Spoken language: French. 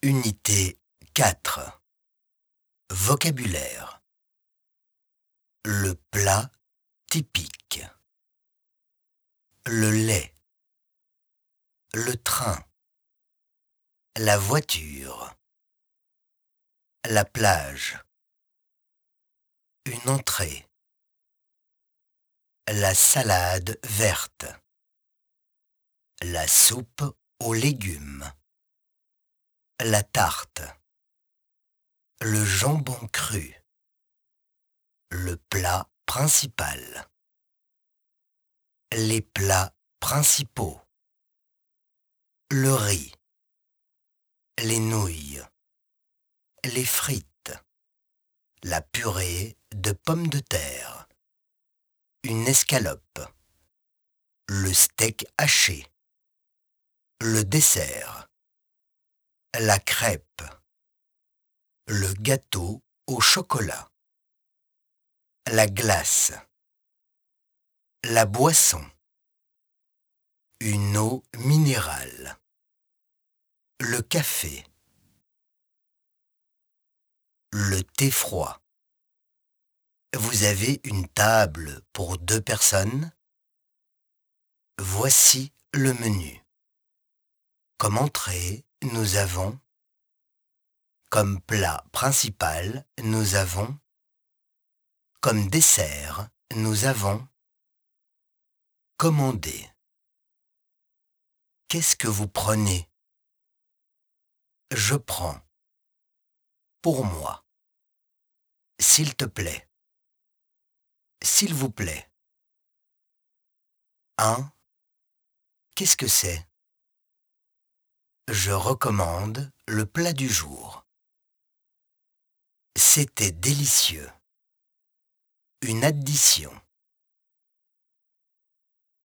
Unité 4. Vocabulaire. Le plat typique. Le lait. Le train. La voiture. La plage. Une entrée. La salade verte. La soupe aux légumes. La tarte. Le jambon cru. Le plat principal. Les plats principaux. Le riz. Les nouilles. Les frites. La purée de pommes de terre. Une escalope. Le steak haché. Le dessert. La crêpe. Le gâteau au chocolat. La glace. La boisson. Une eau minérale. Le café. Le thé froid. Vous avez une table pour 2 personnes? Voici le menu. Comme entrée, nous avons. Comme plat principal, nous avons. Comme dessert, nous avons. Commander. Qu'est-ce que vous prenez? Je prends. Pour moi. S'il te plaît. S'il vous plaît. Un. Qu'est-ce que c'est? Je recommande le plat du jour. C'était délicieux. Une addition.